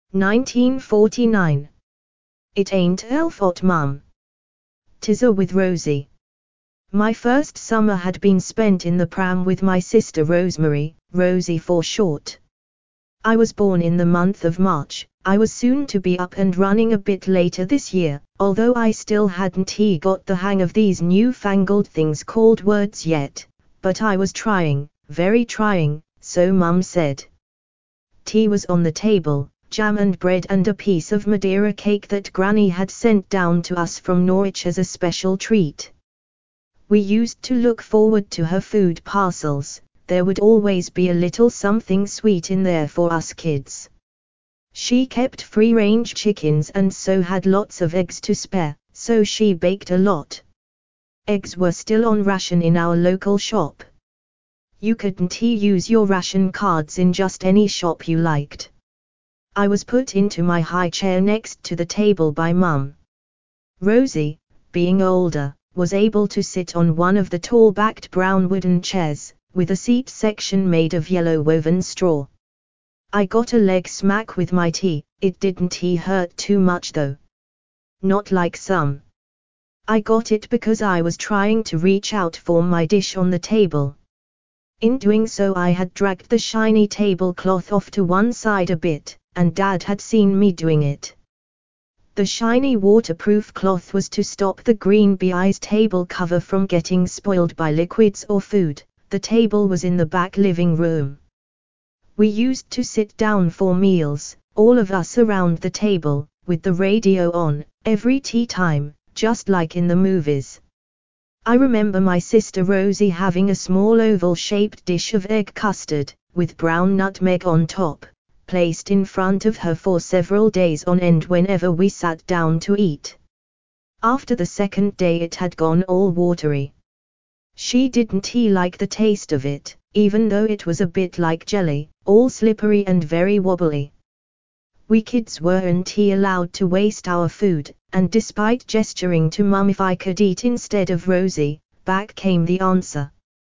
1949. It ain't Elfot Mum. 'Tis a with Rosie. My first summer had been spent in the pram with my sister Rosemary, Rosie for short. I was born in the month of March. I was soon to be up and running a bit later this year, although I still hadn't got the hang of these newfangled things called words yet, but I was trying, very trying, so Mum said. Tea was on the table, jam and bread and a piece of Madeira cake that Granny had sent down to us from Norwich as a special treat. We used to look forward to her food parcels. There would always be a little something sweet in there for us kids. She kept free-range chickens and so had lots of eggs to spare, so she baked a lot. Eggs were still on ration in our local shop. You couldn't use your ration cards in just any shop you liked. I was put into my high chair next to the table by Mum. Rosie, being older, was able to sit on one of the tall-backed brown wooden chairs, with a seat section made of yellow woven straw. I got a leg smack with my tea. It didn't hurt too much though. Not like some. I got it because I was trying to reach out for my dish on the table. In doing so I had dragged the shiny tablecloth off to one side a bit, and Dad had seen me doing it. The shiny waterproof cloth was to stop the green bee's table cover from getting spoiled by liquids or food. The table was in the back living room. We used to sit down for meals, all of us around the table, with the radio on, every tea time, just like in the movies. I remember my sister Rosie having a small oval-shaped dish of egg custard, with brown nutmeg on top, placed in front of her for several days on end whenever we sat down to eat. After the second day it had gone all watery. She didn't like the taste of it, even though it was a bit like jelly, all slippery and very wobbly. We kids weren't allowed to waste our food, and despite gesturing to Mum if I could eat instead of Rosie, back came the answer.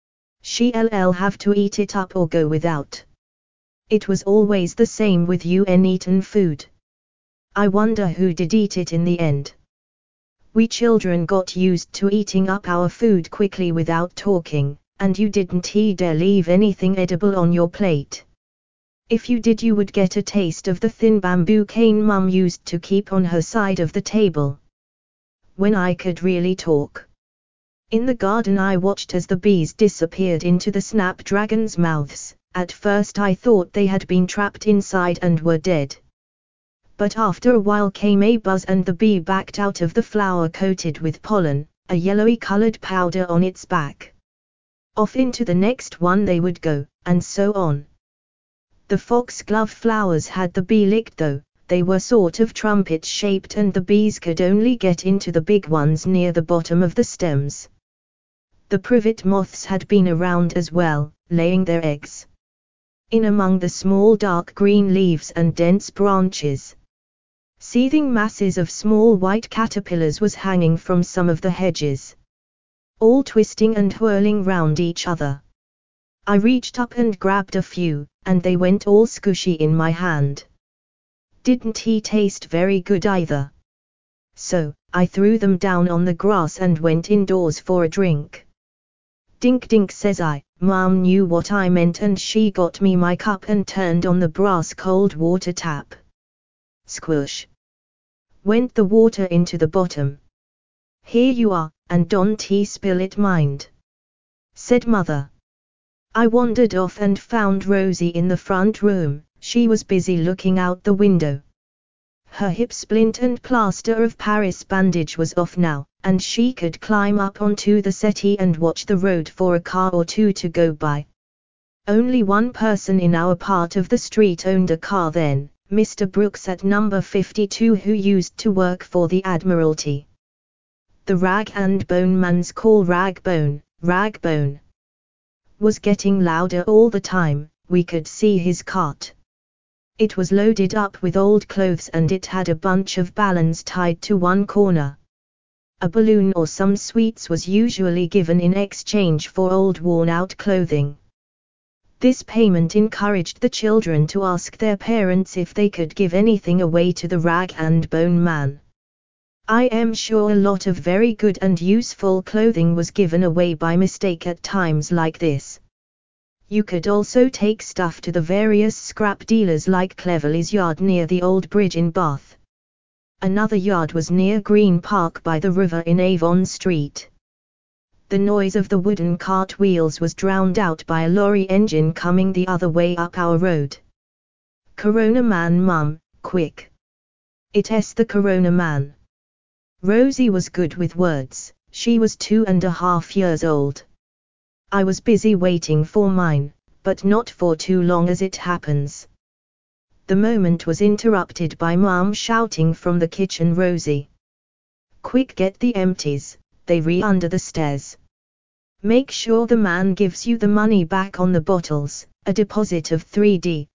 She'll have to eat it up or go without. It was always the same with you and eaten food. I wonder who did eat it in the end. We children got used to eating up our food quickly without talking, and you didn't dare leave anything edible on your plate. If you did you would get a taste of the thin bamboo cane Mum used to keep on her side of the table. When I could really talk. In the garden I watched as the bees disappeared into the snapdragons' mouths. At first I thought they had been trapped inside and were dead. But after a while came a buzz and the bee backed out of the flower coated with pollen, a yellowy colored powder on its back. Off into the next one they would go, and so on. The foxglove flowers had the bee licked though, they were sort of trumpet-shaped and the bees could only get into the big ones near the bottom of the stems. The privet moths had been around as well, laying their eggs. In among the small dark green leaves and dense branches. Seething masses of small white caterpillars was hanging from some of the hedges. All twisting and whirling round each other. I reached up and grabbed a few, and they went all squishy in my hand. Didn't taste very good either. So, I threw them down on the grass and went indoors for a drink. Dink dink says I. Mum knew what I meant and she got me my cup and turned on the brass cold water tap. Squish. Went the water into the bottom. Here you are, and don't spill it mind. Said Mother. I wandered off and found Rosie in the front room. She was busy looking out the window. Her hip splint and plaster of Paris bandage was off now, and she could climb up onto the settee and watch the road for a car or two to go by. Only one person in our part of the street owned a car then, Mr. Brooks at number 52 who used to work for the Admiralty. The Rag and Bone Man's call Ragbone, Ragbone, was getting louder all the time. We could see his cart. It was loaded up with old clothes and it had a bunch of ballons tied to one corner. A balloon or some sweets was usually given in exchange for old worn-out clothing. This payment encouraged the children to ask their parents if they could give anything away to the rag and bone man. I am sure a lot of very good and useful clothing was given away by mistake at times like this. You could also take stuff to the various scrap dealers like Cleverley's yard near the old bridge in Bath. Another yard was near Green Park by the river in Avon Street. The noise of the wooden cart wheels was drowned out by a lorry engine coming the other way up our road. Corona man, mum, quick. It's the Corona man. Rosie was good with words, she was 2.5 years old. I was busy waiting for mine, but not for too long as it happens. The moment was interrupted by Mum shouting from the kitchen, Rosie. Quick, get the empties, they re under the stairs. Make sure the man gives you the money back on the bottles. A deposit of 3d,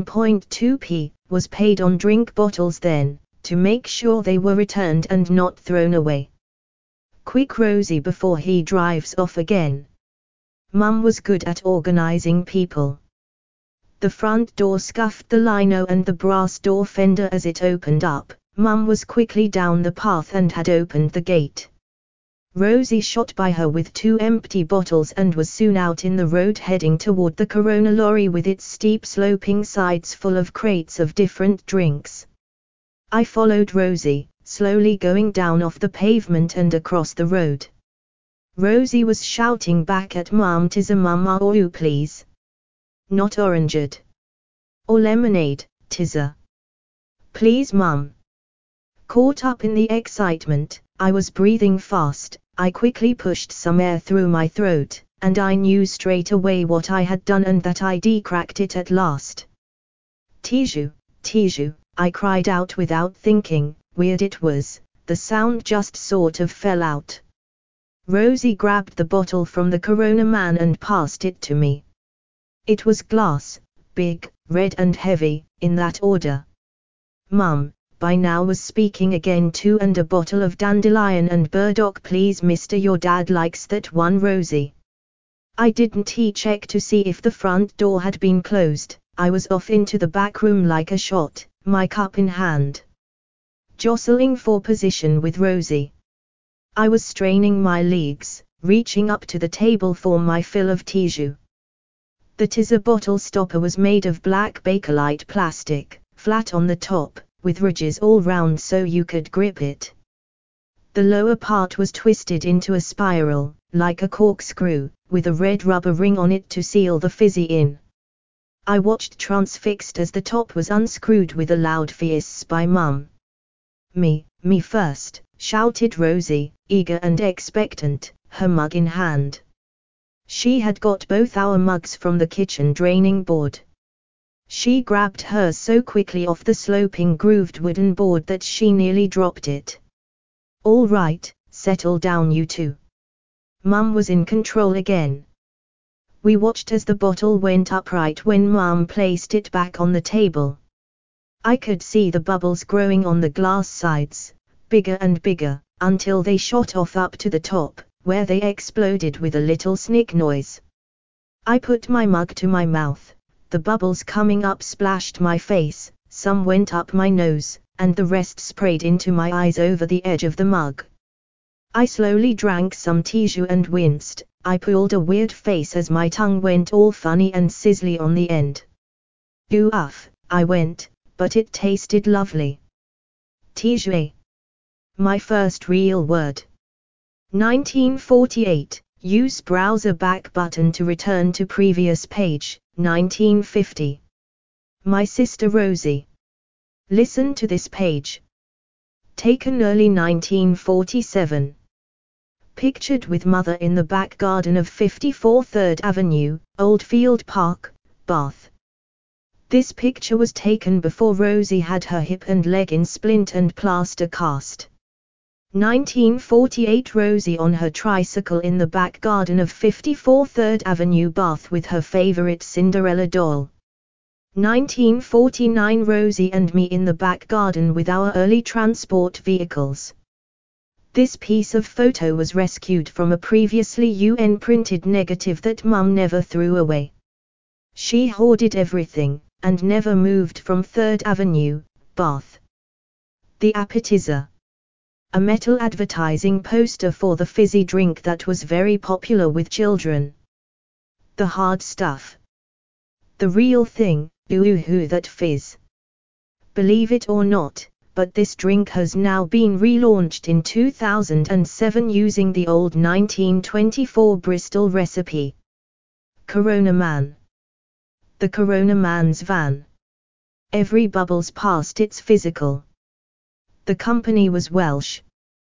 1.2p, was paid on drink bottles then, to make sure they were returned and not thrown away. Quick, Rosie, before he drives off again. Mum was good at organizing people. The front door scuffed the lino and the brass door fender as it opened up. Mum was quickly down the path and had opened the gate. Rosie shot by her with 2 empty bottles and was soon out in the road heading toward the Corona lorry with its steep sloping sides full of crates of different drinks. I followed Rosie, slowly going down off the pavement and across the road. Rosie was shouting back at Mum, "'Tis a mama or you please. Not orangeade. Or lemonade, 'tis a. Please Mum." Caught up in the excitement, I was breathing fast. I quickly pushed some air through my throat, and I knew straight away what I had done and that I'd cracked it at last. "Tijoux, Tijoux," I cried out without thinking. Weird it was, the sound just sort of fell out. Rosie grabbed the bottle from the Corona man and passed it to me. It was glass, big, red and heavy, in that order. Mum, by now, was speaking again too. "And a bottle of dandelion and burdock please mister, your dad likes that one, Rosie." I didn't check to see if the front door had been closed. I was off into the back room like a shot, my cup in hand. Jostling for position with Rosie. I was straining my legs, reaching up to the table for my fill of Tijoux. The Tizza bottle stopper was made of black Bakelite plastic, flat on the top, with ridges all round so you could grip it. The lower part was twisted into a spiral, like a corkscrew, with a red rubber ring on it to seal the fizzy in. I watched transfixed as the top was unscrewed with a loud "Fies" by Mum. Me first," shouted Rosie, eager and expectant, her mug in hand. She had got both our mugs from the kitchen draining board. She grabbed hers so quickly off the sloping grooved wooden board that she nearly dropped it. "All right, settle down you two." Mum was in control again. We watched as the bottle went upright when Mum placed it back on the table. I could see the bubbles growing on the glass sides, bigger and bigger, until they shot off up to the top, where they exploded with a little snick noise. I put my mug to my mouth, the bubbles coming up splashed my face, some went up my nose, and the rest sprayed into my eyes over the edge of the mug. I slowly drank some Tijoux and winced. I pulled a weird face as my tongue went all funny and sizzly on the end. "Oof," I went, but it tasted lovely. Tijoux. My first real word. 1948, use browser back button to return to previous page, 1950. My sister Rosie. Listen to this page. Taken early 1947. Pictured with mother in the back garden of 54 3rd Avenue, Oldfield Park, Bath. This picture was taken before Rosie had her hip and leg in splint and plaster cast. 1948, Rosie on her tricycle in the back garden of 54 3rd Avenue, Bath with her favorite Cinderella doll. 1949, Rosie and me in the back garden with our early transport vehicles. This piece of photo was rescued from a previously UN printed negative that Mum never threw away. She hoarded everything, and never moved from 3rd Avenue, Bath. The appetizer. A metal advertising poster for the fizzy drink that was very popular with children. The hard stuff. The real thing, ooh that fizz. Believe it or not, but this drink has now been relaunched in 2007 using the old 1924 Bristol recipe. Corona Man. The Corona Man's van. Every bubble's past its physical. The company was Welsh,